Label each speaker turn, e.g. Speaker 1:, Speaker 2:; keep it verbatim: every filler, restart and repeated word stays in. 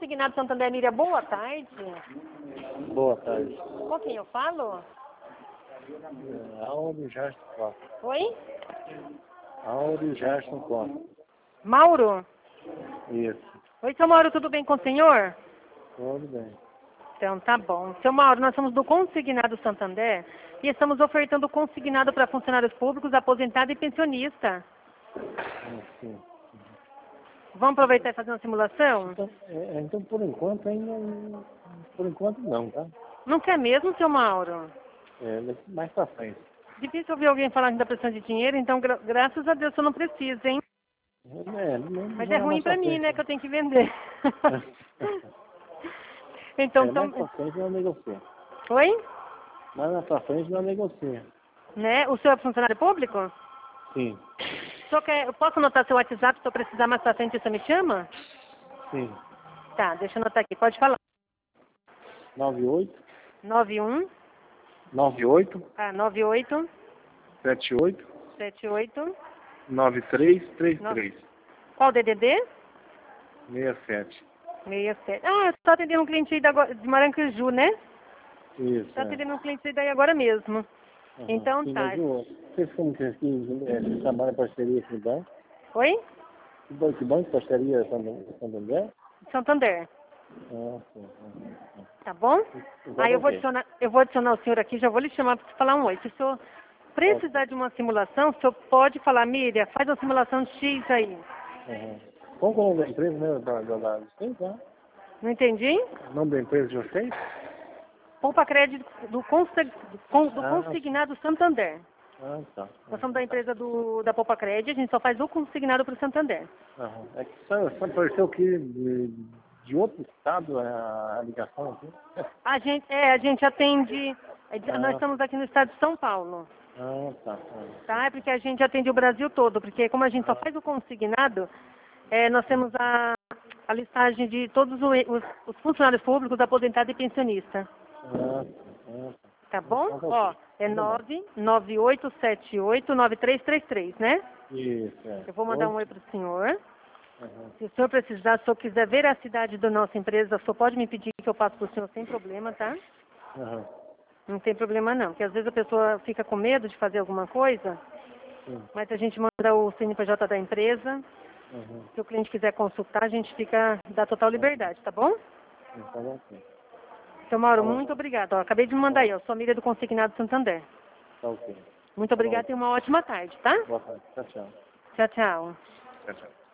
Speaker 1: Consignado Santander, Miriam, boa tarde.
Speaker 2: Boa tarde.
Speaker 1: Com quem eu falo?
Speaker 2: É, Áureo Gerson Costa.
Speaker 1: Oi?
Speaker 2: Áureo Gerson Costa.
Speaker 1: Mauro?
Speaker 2: Isso.
Speaker 1: Oi, seu Mauro, tudo bem com o senhor?
Speaker 2: Tudo bem.
Speaker 1: Então, tá bom. Seu Mauro, nós somos do Consignado Santander e estamos ofertando consignado para funcionários públicos, aposentado e pensionista.
Speaker 2: Sim, sim.
Speaker 1: Vamos aproveitar e fazer uma simulação?
Speaker 2: Então, é, então, por enquanto, ainda. Por enquanto, não, tá?
Speaker 1: Não quer mesmo, seu Mauro?
Speaker 2: É, mais pra frente.
Speaker 1: Difícil ouvir alguém falar que dá precisando de dinheiro, então, gra graças a Deus, eu não preciso, hein?
Speaker 2: É, não,
Speaker 1: Mas
Speaker 2: já
Speaker 1: é ruim
Speaker 2: mais
Speaker 1: pra
Speaker 2: pra
Speaker 1: mim,
Speaker 2: frente.
Speaker 1: né, que eu tenho que vender. Então,
Speaker 2: É, mais
Speaker 1: então...
Speaker 2: pra frente não negocia.
Speaker 1: Oi?
Speaker 2: Mais na pra frente não negocia.
Speaker 1: Né? O senhor é funcionário público?
Speaker 2: Sim,
Speaker 1: O senhor quer... Eu posso anotar seu WhatsApp se eu precisar mais pra frente, você me chama?
Speaker 2: sim.
Speaker 1: Tá, deixa eu anotar aqui. Pode falar.
Speaker 2: nove oito,
Speaker 1: nove um...
Speaker 2: nove oito,
Speaker 1: Ah, nove oito...
Speaker 2: sete oito,
Speaker 1: sete oito...
Speaker 2: nove três três três,
Speaker 1: Qual D D D?
Speaker 2: seis sete.
Speaker 1: sessenta e sete. Ah, eu estou atendendo um cliente aí da, de Maracaju, né?
Speaker 2: Isso,
Speaker 1: Estou
Speaker 2: é.
Speaker 1: atendendo um cliente aí daí agora mesmo.
Speaker 2: Uhum.
Speaker 1: Então
Speaker 2: Sim,
Speaker 1: tá.
Speaker 2: mas o, vocês como que aqui, é, vocês trabalham em parceria com o banco?
Speaker 1: Oi?
Speaker 2: Que banco, que banco parceria Santander?
Speaker 1: Santander.
Speaker 2: Ah, sim. Uhum.
Speaker 1: Tá bom?
Speaker 2: Então
Speaker 1: Aí
Speaker 2: tá
Speaker 1: eu vou
Speaker 2: ok.
Speaker 1: adicionar, eu vou adicionar o senhor aqui, já vou lhe chamar para falar um oi. Se o senhor precisar de uma simulação, o senhor pode falar, Miriam, faz uma simulação X aí.
Speaker 2: Uhum. Qual que é o nome da empresa mesmo da, da, da, de vocês, né?
Speaker 1: Não entendi?
Speaker 2: O nome da empresa de vocês?
Speaker 1: Poupa crédito do, conseg, do, con- do
Speaker 2: Ah,
Speaker 1: consignado Santander.
Speaker 2: ah tá.
Speaker 1: Nós
Speaker 2: Ah,
Speaker 1: somos da
Speaker 2: tá.
Speaker 1: empresa do, da Poupa Crédito, a gente só faz o consignado para o Santander.
Speaker 2: Uhum. É que só, só apareceu aqui de, de outro estado a, a ligação aqui.
Speaker 1: A gente, é, a gente atende, é, nós
Speaker 2: Ah,
Speaker 1: estamos aqui no estado de São Paulo,
Speaker 2: ah tá. Ah,
Speaker 1: tá? É porque a gente atende o Brasil todo, porque como a gente só
Speaker 2: ah,
Speaker 1: faz o consignado, é, nós temos a, a listagem de todos os, os, os funcionários públicos, aposentados e pensionistas.
Speaker 2: ah, ah,
Speaker 1: Tá
Speaker 2: então
Speaker 1: bom?
Speaker 2: tá
Speaker 1: Ó,
Speaker 2: ok.
Speaker 1: é
Speaker 2: Então tá bom.
Speaker 1: nove nove oito sete oito nove três três três, né?
Speaker 2: Isso, é.
Speaker 1: Eu vou mandar um oi
Speaker 2: Oito.
Speaker 1: para o senhor.
Speaker 2: Uhum.
Speaker 1: Se o senhor precisar, se o senhor quiser ver a cidade da nossa empresa, o senhor pode me pedir que eu passo para o senhor sem problema, tá?
Speaker 2: Uhum.
Speaker 1: Não tem problema não, porque às vezes a pessoa fica com medo de fazer alguma coisa,
Speaker 2: Sim.
Speaker 1: mas a gente manda o C N P J da empresa.
Speaker 2: Uhum.
Speaker 1: Se o cliente quiser consultar, a gente fica, dá total liberdade, tá bom?
Speaker 2: Então tá ok.
Speaker 1: Seu Mauro,
Speaker 2: Tá bom.
Speaker 1: muito obrigada. Ó, acabei de me mandar aí, eu sou amiga do Consignado Santander.
Speaker 2: Tá ok.
Speaker 1: Muito
Speaker 2: Tá bom.
Speaker 1: obrigada e uma ótima tarde, tá?
Speaker 2: Boa tarde. Tchau, tchau.
Speaker 1: Tchau, tchau.
Speaker 2: Tchau, tchau.